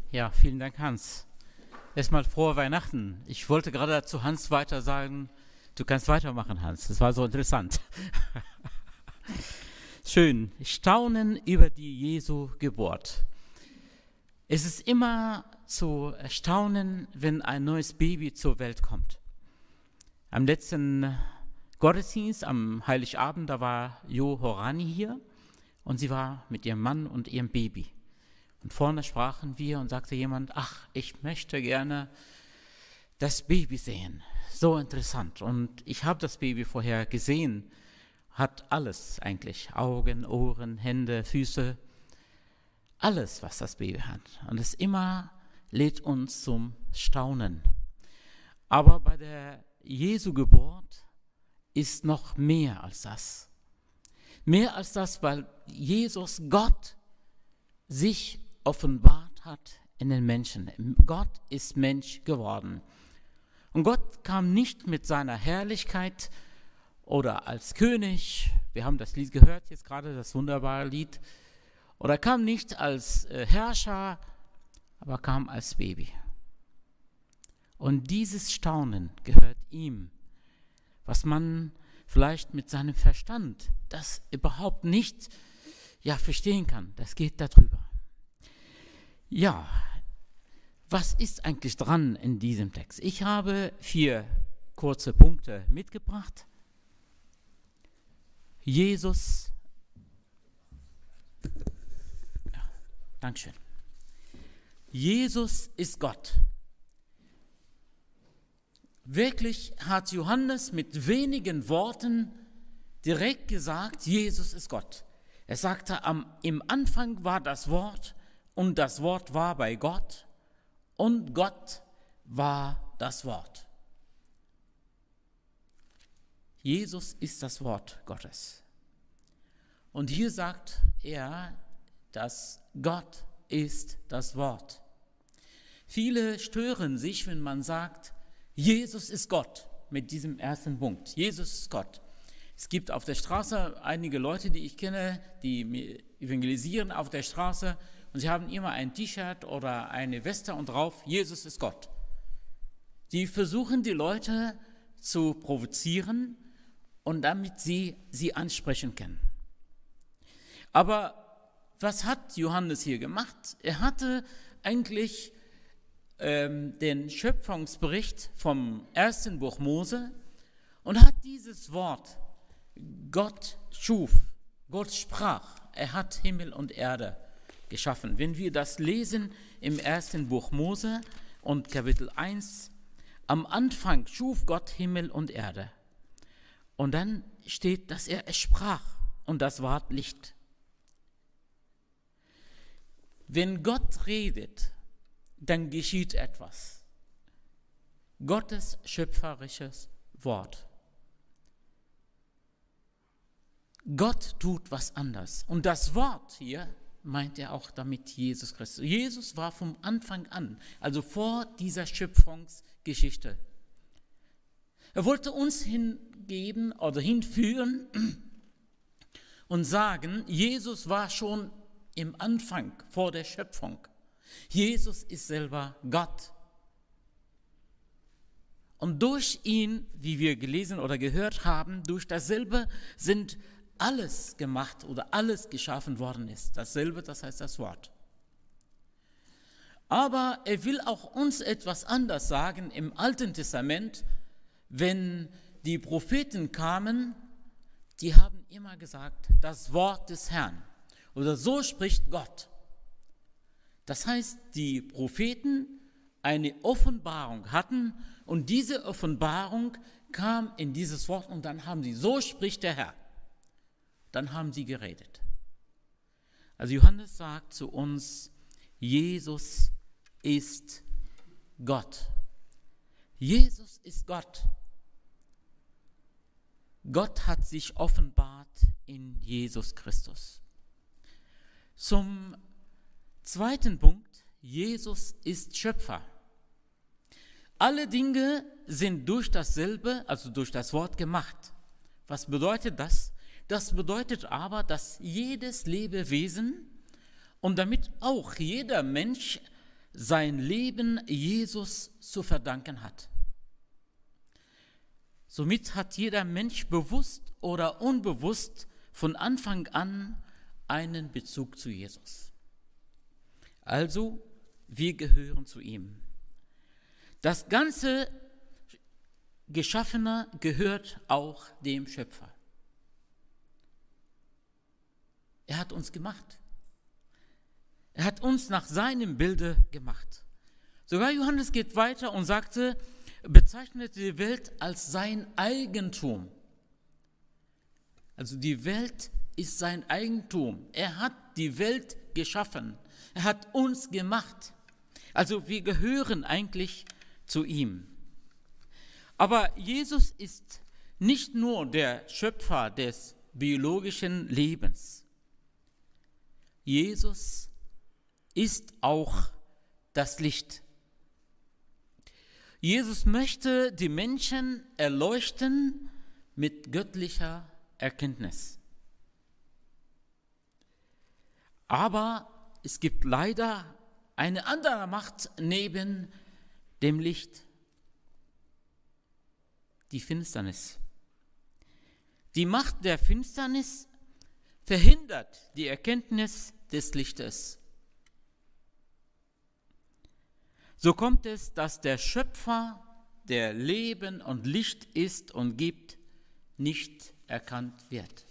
Ja, vielen Dank, Hans. Erstmal frohe Weihnachten. Ich wollte gerade zu Hans weiter sagen, du kannst weitermachen, Hans. Das war so interessant. Schön. Staunen über die Jesu Geburt. Es ist immer zu erstaunen, wenn ein neues Baby zur Welt kommt. Am letzten Gottesdienst, am Heiligabend, da war Jo Horani hier und sie war mit ihrem Mann und ihrem Baby. Und vorne sprachen wir und sagte jemand, ach, ich möchte gerne das Baby sehen. So interessant. Und ich habe das Baby vorher gesehen. Hat alles eigentlich. Augen, Ohren, Hände, Füße. Alles, was das Baby hat. Und es immer lädt uns zum Staunen. Aber bei der Jesu Geburt ist noch mehr als das. Mehr als das, weil Jesus, Gott, sich offenbart hat in den Menschen. Gott ist Mensch geworden. Und Gott kam nicht mit seiner Herrlichkeit oder als König, wir haben das Lied gehört, jetzt gerade das wunderbare Lied, oder kam nicht als Herrscher, aber kam als Baby. Und dieses Staunen gehört ihm, was man vielleicht mit seinem Verstand das überhaupt nicht verstehen kann. Das geht darüber. Ja, was ist eigentlich dran in diesem Text? Ich habe 4 kurze Punkte mitgebracht. Jesus, Dankeschön. Jesus ist Gott. Wirklich hat Johannes mit wenigen Worten direkt gesagt, Jesus ist Gott. Er sagte, im Anfang war das Wort und das Wort war bei Gott und Gott war das Wort. Jesus ist das Wort Gottes. Und hier sagt er, dass Gott ist das Wort. Viele stören sich, wenn man sagt, Jesus ist Gott, mit diesem ersten Punkt. Jesus ist Gott. Es gibt auf der Straße einige Leute, die ich kenne, die evangelisieren auf der Straße und sie haben immer ein T-Shirt oder eine Weste und drauf, Jesus ist Gott. Die versuchen die Leute zu provozieren und damit sie ansprechen können. Aber was hat Johannes hier gemacht? Er hatte eigentlich den Schöpfungsbericht vom ersten Buch Mose und hat dieses Wort, Gott schuf, Gott sprach, er hat Himmel und Erde geschaffen. Wenn wir das lesen im ersten Buch Mose und Kapitel 1, am Anfang schuf Gott Himmel und Erde. Und dann steht, dass er es sprach und das Wort Licht. Wenn Gott redet, dann geschieht etwas. Gottes schöpferisches Wort. Gott tut was anderes. Und das Wort hier meint er auch damit Jesus Christus. Jesus war vom Anfang an, also vor dieser Schöpfungsgeschichte. Er wollte uns hingeben oder hinführen und sagen, Jesus war schon im Anfang, vor der Schöpfung. Jesus ist selber Gott. Und durch ihn, wie wir gelesen oder gehört haben, durch dasselbe sind alles gemacht oder alles geschaffen worden ist. Dasselbe, das heißt das Wort. Aber er will auch uns etwas anders sagen im Alten Testament, wenn die Propheten kamen, die haben immer gesagt, das Wort des Herrn. Oder so spricht Gott. Das heißt, die Propheten eine Offenbarung hatten und diese Offenbarung kam in dieses Wort und dann haben sie, so spricht der Herr. Dann haben sie geredet. Also Johannes sagt zu uns, Jesus ist Gott. Jesus ist Gott. Gott hat sich offenbart in Jesus Christus. Zum zweiten Punkt, Jesus ist Schöpfer. Alle Dinge sind durch dasselbe, also durch das Wort gemacht. Was bedeutet das? Das bedeutet aber, dass jedes Lebewesen und damit auch jeder Mensch sein Leben Jesus zu verdanken hat. Somit hat jeder Mensch bewusst oder unbewusst von Anfang an einen Bezug zu Jesus. Also, wir gehören zu ihm. Das ganze Geschaffene gehört auch dem Schöpfer. Er hat uns gemacht. Er hat uns nach seinem Bilde gemacht. Sogar Johannes geht weiter und bezeichnete die Welt als sein Eigentum. Also die Welt ist sein Eigentum. Er hat die Welt geschaffen. Er hat uns gemacht. Also wir gehören eigentlich zu ihm. Aber Jesus ist nicht nur der Schöpfer des biologischen Lebens. Jesus ist auch das Licht. Jesus möchte die Menschen erleuchten mit göttlicher Erkenntnis. Aber es gibt leider eine andere Macht neben dem Licht, die Finsternis. Die Macht der Finsternis verhindert die Erkenntnis des Lichtes. So kommt es, dass der Schöpfer, der Leben und Licht ist und gibt, nicht erkannt wird.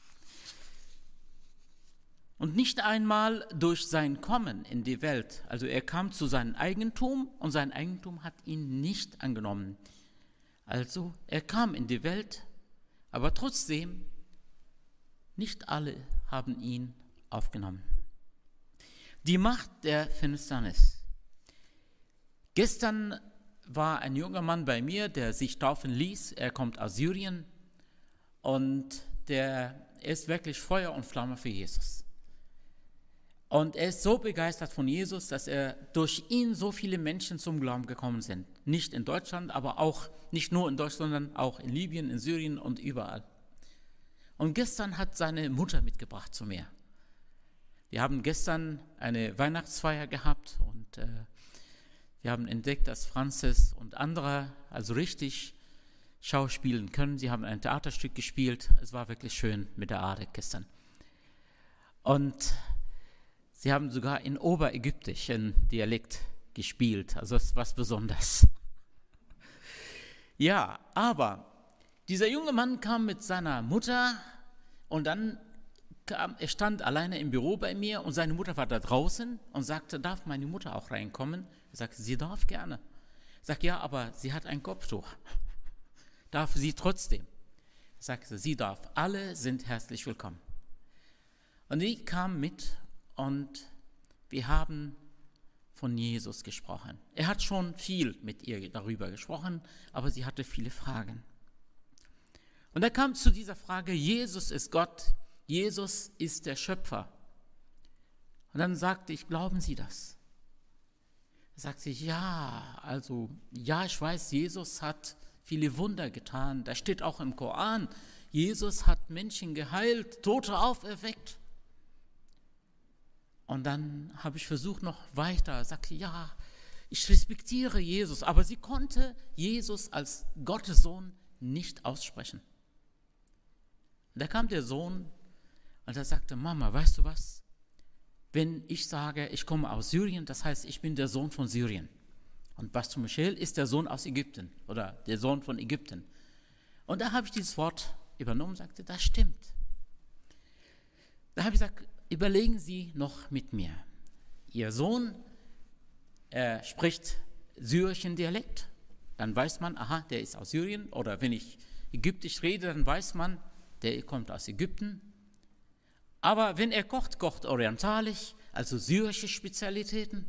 Und nicht einmal durch sein Kommen in die Welt. Also er kam zu seinem Eigentum und sein Eigentum hat ihn nicht angenommen. Also er kam in die Welt, aber trotzdem, nicht alle haben ihn aufgenommen. Die Macht der Finsternis. Gestern war ein junger Mann bei mir, der sich taufen ließ. Er kommt aus Syrien und er ist wirklich Feuer und Flamme für Jesus. Und er ist so begeistert von Jesus, dass durch ihn so viele Menschen zum Glauben gekommen sind. Nicht in Deutschland, aber auch nicht nur in Deutschland, sondern auch in Libyen, in Syrien und überall. Und gestern hat seine Mutter mitgebracht zu mir. Wir haben gestern eine Weihnachtsfeier gehabt und wir haben entdeckt, dass Franzis und andere also richtig schauspielen können. Sie haben ein Theaterstück gespielt. Es war wirklich schön mit der Arek gestern. Und sie haben sogar in oberägyptischen Dialekt gespielt. Also das ist was Besonderes. Ja, aber dieser junge Mann kam mit seiner Mutter und dann er stand alleine im Büro bei mir und seine Mutter war da draußen und sagte, darf meine Mutter auch reinkommen? Er sagte, sie darf gerne. Ich sagte, ja, aber sie hat ein Kopftuch. Darf sie trotzdem? Er sagte, sie darf. Alle sind herzlich willkommen. Und ich kam mit und wir haben von Jesus gesprochen. Er hat schon viel mit ihr darüber gesprochen, aber sie hatte viele Fragen. Und er kam zu dieser Frage, Jesus ist Gott, Jesus ist der Schöpfer. Und dann sagte ich, glauben Sie das? Er sagte, ja, ich weiß, Jesus hat viele Wunder getan. Da steht auch im Koran, Jesus hat Menschen geheilt, Tote auferweckt. Und dann habe ich versucht noch weiter, sagte, ja, ich respektiere Jesus, aber sie konnte Jesus als Gottes Sohn nicht aussprechen. Und da kam der Sohn und er sagte, Mama, weißt du was? Wenn ich sage, ich komme aus Syrien, das heißt, ich bin der Sohn von Syrien. Und Pastor Michel ist der Sohn aus Ägypten oder der Sohn von Ägypten. Und da habe ich dieses Wort übernommen und sagte, das stimmt. Da habe ich gesagt, überlegen Sie noch mit mir. Ihr Sohn spricht syrischen Dialekt, dann weiß man, aha, der ist aus Syrien. Oder wenn ich ägyptisch rede, dann weiß man, der kommt aus Ägypten. Aber wenn er kocht orientalisch, also syrische Spezialitäten.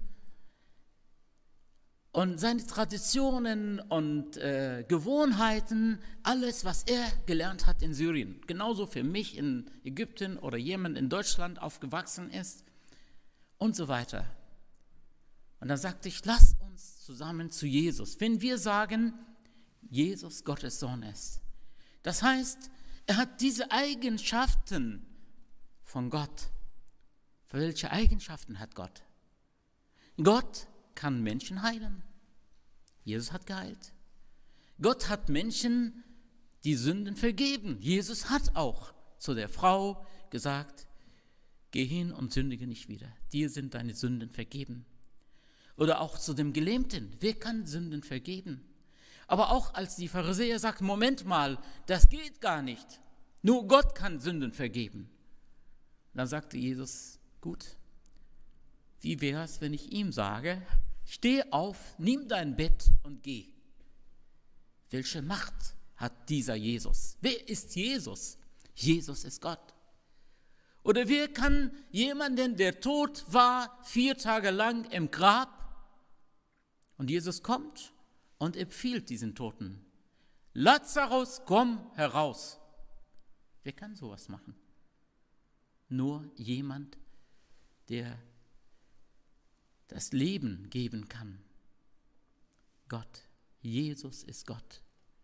Und seine Traditionen und Gewohnheiten, alles, was er gelernt hat in Syrien, genauso für mich in Ägypten oder jemand in Deutschland aufgewachsen ist und so weiter. Und dann sagte ich, lass uns zusammen zu Jesus. Wenn wir sagen, Jesus Gottes Sohn ist, das heißt, er hat diese Eigenschaften von Gott. Welche Eigenschaften hat Gott? Gott kann Menschen heilen. Jesus hat geheilt. Gott hat Menschen die Sünden vergeben. Jesus hat auch zu der Frau gesagt, geh hin und sündige nicht wieder. Dir sind deine Sünden vergeben. Oder auch zu dem Gelähmten. Wer kann Sünden vergeben? Aber auch als die Pharisäer sagten, Moment mal, das geht gar nicht. Nur Gott kann Sünden vergeben. Dann sagte Jesus, gut, wie wäre es, wenn ich ihm sage, steh auf, nimm dein Bett und geh. Welche Macht hat dieser Jesus? Wer ist Jesus? Jesus ist Gott. Oder wer kann jemanden, der tot war, 4 Tage lang im Grab, und Jesus kommt und empfiehlt diesen Toten, Lazarus, komm heraus. Wer kann sowas machen? Nur jemand, der das Leben geben kann. Gott. Jesus ist Gott.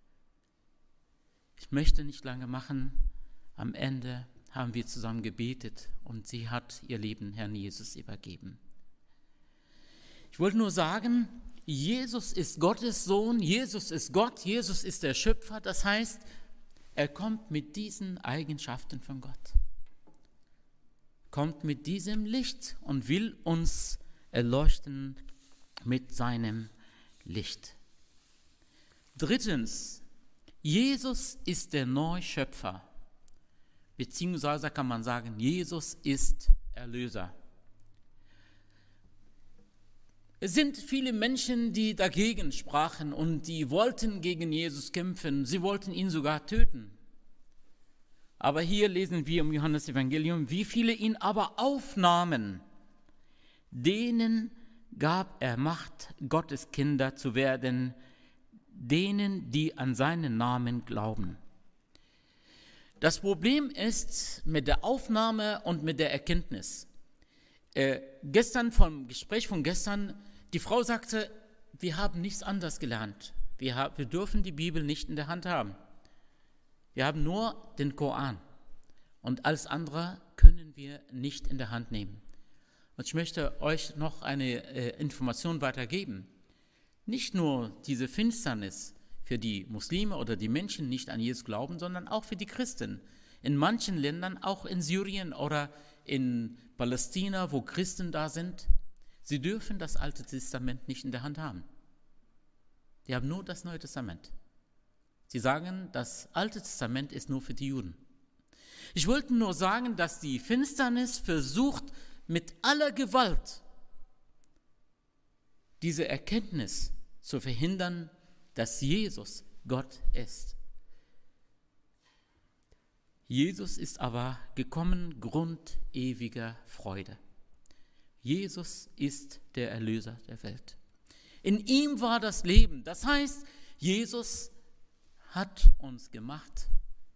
Ich möchte nicht lange machen. Am Ende haben wir zusammen gebetet und sie hat ihr Leben Herrn Jesus übergeben. Ich wollte nur sagen, Jesus ist Gottes Sohn, Jesus ist Gott, Jesus ist der Schöpfer. Das heißt, er kommt mit diesen Eigenschaften von Gott. Kommt mit diesem Licht und will uns erleuchten mit seinem Licht. Drittens, Jesus ist der Neuschöpfer, beziehungsweise kann man sagen, Jesus ist Erlöser. Es sind viele Menschen, die dagegen sprachen und die wollten gegen Jesus kämpfen. Sie wollten ihn sogar töten. Aber hier lesen wir im Johannesevangelium, wie viele ihn aber aufnahmen, denen gab er Macht, Gottes Kinder zu werden, denen, die an seinen Namen glauben. Das Problem ist mit der Aufnahme und mit der Erkenntnis. Vom Gespräch von gestern, die Frau sagte, wir haben nichts anderes gelernt. Wir dürfen die Bibel nicht in der Hand haben. Wir haben nur den Koran. Und alles andere können wir nicht in der Hand nehmen. Und ich möchte euch noch eine Information weitergeben. Nicht nur diese Finsternis für die Muslime oder die Menschen nicht an Jesus glauben, sondern auch für die Christen. In manchen Ländern, auch in Syrien oder in Palästina, wo Christen da sind, sie dürfen das Alte Testament nicht in der Hand haben. Die haben nur das Neue Testament. Sie sagen, das Alte Testament ist nur für die Juden. Ich wollte nur sagen, dass die Finsternis versucht, mit aller Gewalt diese Erkenntnis zu verhindern, dass Jesus Gott ist. Jesus ist aber gekommen, Grund ewiger Freude. Jesus ist der Erlöser der Welt. In ihm war das Leben. Das heißt, Jesus hat uns gemacht.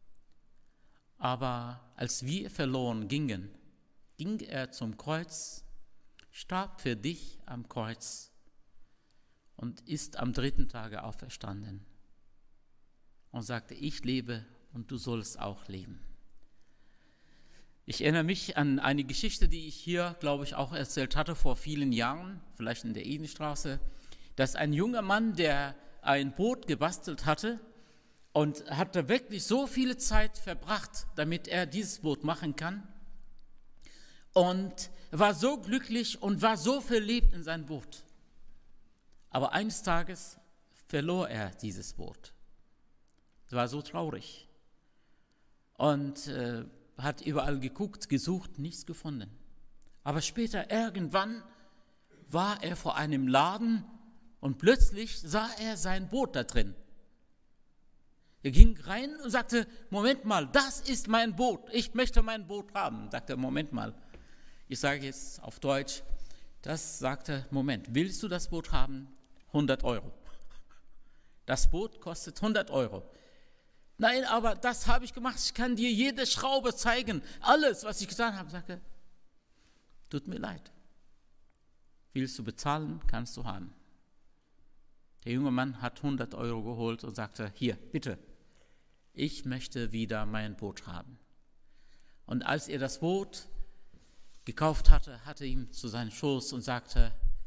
Aber als wir verloren gingen, ging er zum Kreuz, starb für dich am Kreuz und ist am 3. Tage auferstanden und sagte, ich lebe und du sollst auch leben. Ich erinnere mich an eine Geschichte, die ich hier, glaube ich, auch erzählt hatte vor vielen Jahren, vielleicht in der Edenstraße, dass ein junger Mann, der ein Boot gebastelt hatte und hatte wirklich so viele Zeit verbracht, damit er dieses Boot machen kann, und war so glücklich und war so verliebt in sein Boot. Aber eines Tages verlor er dieses Boot. Es war so traurig. Und hat überall geguckt, gesucht, nichts gefunden. Aber später, irgendwann, war er vor einem Laden und plötzlich sah er sein Boot da drin. Er ging rein und sagte, Moment mal, das ist mein Boot, ich möchte mein Boot haben. Sagte, Moment mal, ich sage jetzt auf Deutsch, das sagte, Moment, willst du das Boot haben? 100 Euro. Das Boot kostet 100 Euro. Nein, aber das habe ich gemacht, ich kann dir jede Schraube zeigen, alles, was ich getan habe. Sagte, tut mir leid. Willst du bezahlen, kannst du haben. Der junge Mann hat 100 Euro geholt und sagte, hier, bitte, ich möchte wieder mein Boot haben. Und als er das Boot gekauft hatte, hatte ihm zu seinem Schoß und sagte,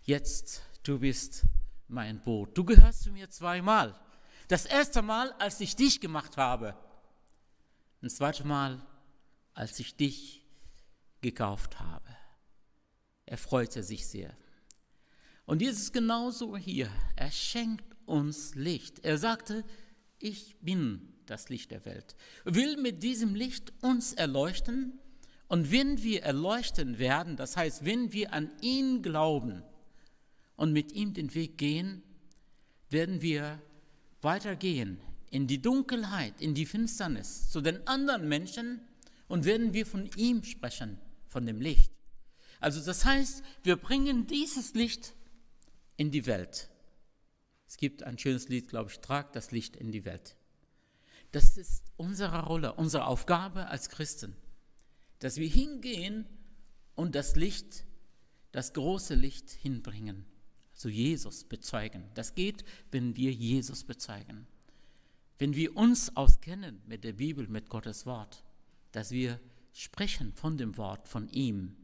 jetzt, du bist mein Boot. Du gehörst zu mir zweimal. Das erste Mal, als ich dich gemacht habe. Das zweite Mal, als ich dich gekauft habe. Er freute sich sehr. Und dies ist genauso hier. Er schenkt uns Licht. Er sagte, ich bin das Licht der Welt. Er will mit diesem Licht uns erleuchten. Und wenn wir erleuchten werden, das heißt, wenn wir an ihn glauben und mit ihm den Weg gehen, werden wir weitergehen in die Dunkelheit, in die Finsternis, zu den anderen Menschen und werden wir von ihm sprechen, von dem Licht. Also das heißt, wir bringen dieses Licht in die Welt. Es gibt ein schönes Lied, glaube ich, trag das Licht in die Welt. Das ist unsere Rolle, unsere Aufgabe als Christen, dass wir hingehen und das Licht, das große Licht hinbringen, also Jesus bezeugen. Das geht, wenn wir Jesus bezeugen. Wenn wir uns auskennen mit der Bibel, mit Gottes Wort, dass wir sprechen von dem Wort, von ihm.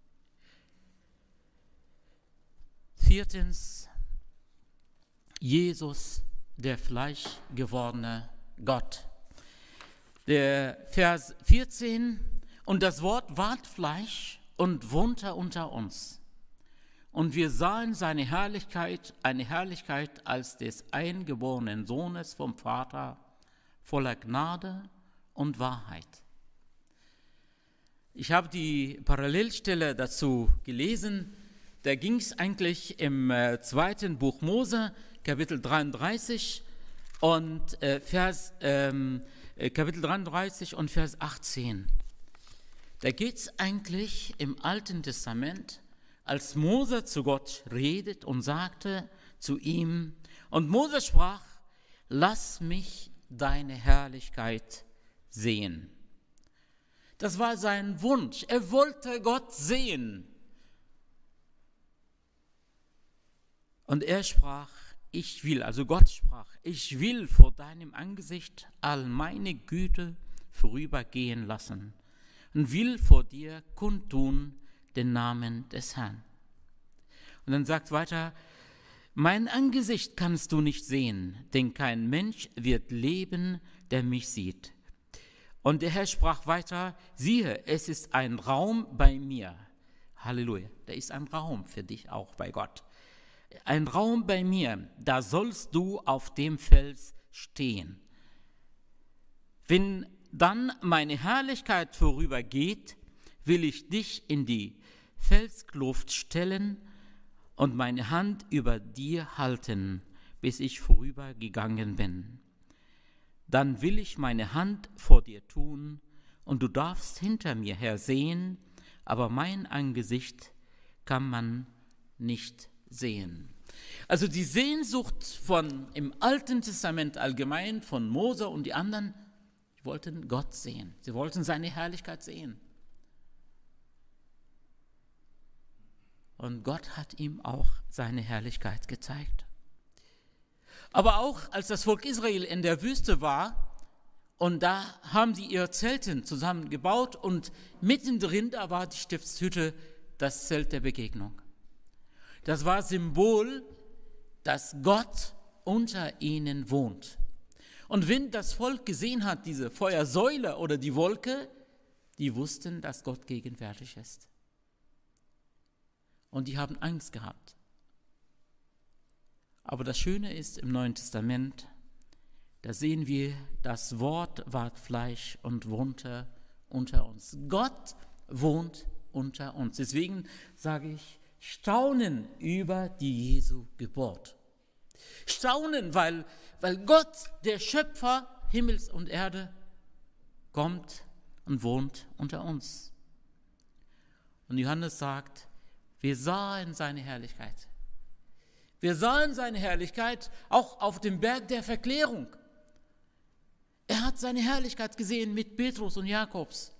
Viertens, Jesus, der fleischgewordene Gott. Der Vers 14, und das Wort ward Fleisch und wohnte unter uns. Und wir sahen seine Herrlichkeit, eine Herrlichkeit als des eingeborenen Sohnes vom Vater, voller Gnade und Wahrheit. Ich habe die Parallelstelle dazu gelesen. Da ging es eigentlich im 2. Buch Mose, Kapitel 33 und Kapitel 33 und Vers 18. Da geht es eigentlich im Alten Testament, als Mose zu Gott redet und sagte zu ihm, und Mose sprach, lass mich deine Herrlichkeit sehen. Das war sein Wunsch. Er wollte Gott sehen. Und er sprach, ich will, also Gott sprach, ich will vor deinem Angesicht all meine Güte vorübergehen lassen und will vor dir kundtun den Namen des Herrn. Und dann sagt weiter, mein Angesicht kannst du nicht sehen, denn kein Mensch wird leben, der mich sieht. Und der Herr sprach weiter, siehe, es ist ein Raum bei mir. Halleluja, da ist ein Raum für dich auch bei Gott. Ein Raum bei mir, da sollst du auf dem Fels stehen. Wenn dann meine Herrlichkeit vorübergeht, will ich dich in die Felskluft stellen und meine Hand über dir halten, bis ich vorübergegangen bin. Dann will ich meine Hand vor dir tun, und du darfst hinter mir her sehen, aber mein Angesicht kann man nicht sehen. Also die Sehnsucht im Alten Testament allgemein von Mose und die anderen, die wollten Gott sehen. Sie wollten seine Herrlichkeit sehen. Und Gott hat ihm auch seine Herrlichkeit gezeigt. Aber auch als das Volk Israel in der Wüste war, und da haben sie ihr Zelten zusammengebaut und mittendrin, da war die Stiftshütte, das Zelt der Begegnung. Das war Symbol, dass Gott unter ihnen wohnt. Und wenn das Volk gesehen hat, diese Feuersäule oder die Wolke, die wussten, dass Gott gegenwärtig ist. Und die haben Angst gehabt. Aber das Schöne ist im Neuen Testament, da sehen wir, das Wort ward Fleisch und wohnte unter uns. Gott wohnt unter uns. Deswegen sage ich, staunen über die Jesu Geburt. Staunen, weil Gott, der Schöpfer Himmels und Erde, kommt und wohnt unter uns. Und Johannes sagt, wir sahen seine Herrlichkeit. Wir sahen seine Herrlichkeit auch auf dem Berg der Verklärung. Er hat seine Herrlichkeit gesehen mit Petrus und Jakobs.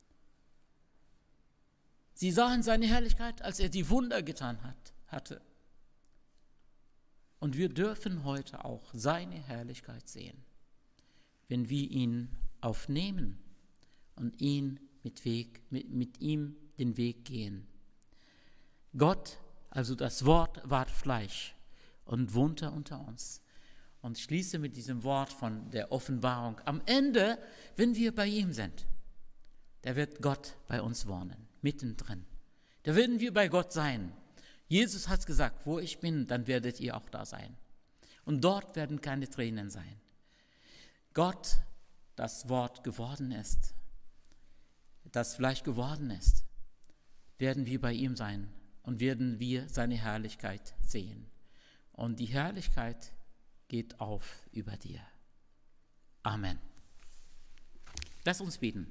Sie sahen seine Herrlichkeit, als er die Wunder getan hatte. Und wir dürfen heute auch seine Herrlichkeit sehen, wenn wir ihn aufnehmen und mit ihm den Weg gehen. Gott Also das Wort ward Fleisch und wohnte unter uns. Und ich schließe mit diesem Wort von der Offenbarung. Am Ende, wenn wir bei ihm sind, da wird Gott bei uns wohnen, mittendrin. Da werden wir bei Gott sein. Jesus hat gesagt, wo ich bin, dann werdet ihr auch da sein. Und dort werden keine Tränen sein. Gott, das Wort geworden ist, das Fleisch geworden ist, werden wir bei ihm sein und werden wir seine Herrlichkeit sehen. Und die Herrlichkeit geht auf über dir. Amen. Lass uns beten.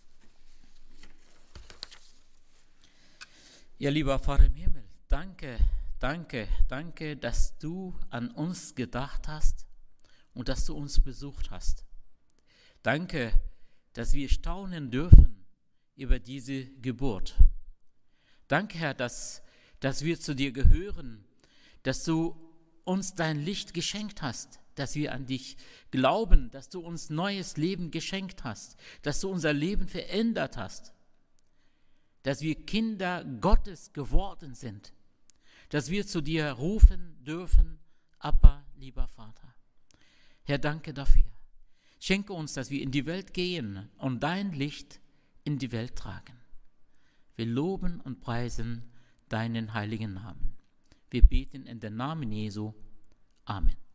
Ja, lieber Vater im Himmel, danke, danke, danke, dass du an uns gedacht hast und dass du uns besucht hast. Danke, dass wir staunen dürfen über diese Geburt. Danke, Herr, dass wir zu dir gehören, dass du uns dein Licht geschenkt hast, dass wir an dich glauben, dass du uns neues Leben geschenkt hast, dass du unser Leben verändert hast, dass wir Kinder Gottes geworden sind, dass wir zu dir rufen dürfen, Abba, lieber Vater. Herr, danke dafür. Schenke uns, dass wir in die Welt gehen und dein Licht in die Welt tragen. Wir loben und preisen deinen heiligen Namen. Wir beten in den Namen Jesu. Amen.